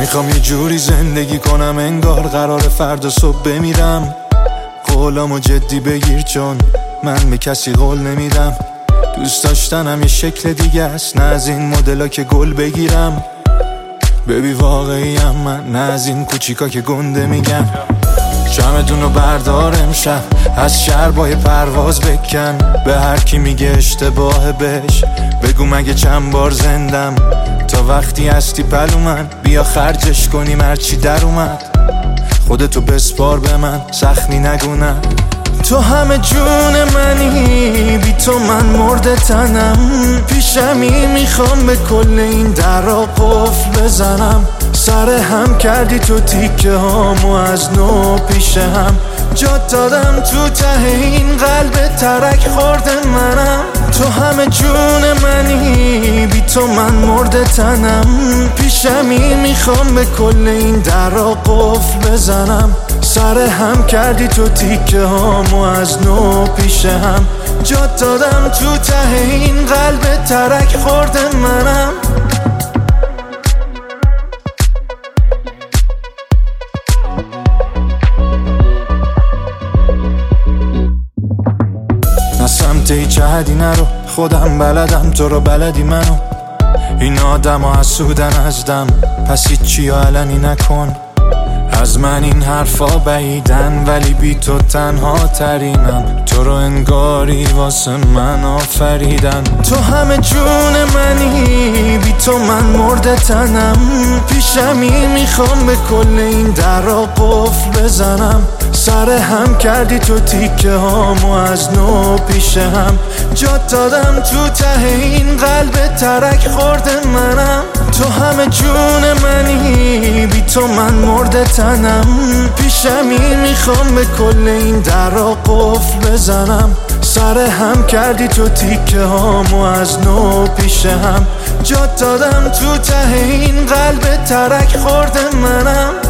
میخوام یه جوری زندگی کنم انگار قرار فردا صبح بمیرم. قولامو جدی بگیر چون من به کسی قول نمیدم. دوست داشتنم یه شکل دیگه است، نه از این مدلا که گل بگیرم. ببی واقعیم من، نه از این کوچیکا که گنده میگن. شمعدونو بردار امشب، از شهر با یه پرواز بکن. به هر کی میگه اشتباه بهش بگو مگه چند بار زندم. تا وقتی هستی پلو من، بیا خرجش کنیم هرچی در اومد. خودتو بسپار به من، سختی نگونم. تو همه جون منی، بی تو من مرده تنم. پیشمی میخوام به کل این درا قفل بزنم. سر هم کردی تو تیکه هامو از نو پیش هم. جات دادم تو ته این قلب ترک خورده منم. تو همه جون منی، بی تو من مرده تنم. پیشمی میخوام به کل این درا قفل بزنم. سر هم کردی تو تیکه هامو از نو پیش هم. جات دادم تو ته این قلب ترک خورده منم. نه سمت هیچ حدی نرو، خودم بلدم تو رو بلدی منو. این آدم ها حسودن از دم، پس هیچی علنی نکن. از من این حرفا بعیدن ولی بی تو تنها ترینم. تو رو انگاری واسه من آفریدن. تو همه جون منی، بی تو من مرده تنم. پیشمی میخوام به کل این درا قفل بزنم. سر هم کردی تو تیکه هامو از نو پیش هم. جات دادم تو ته این قلب ترک خورده منم. تو همه جون منی، بی تو من مرده تنم. پیشمی میخوام به کل این درا قفل بزنم. سر هم کردی تو تیکه هامو از نو پیش هم. جات دادم تو ته این قلب ترک خورده منم.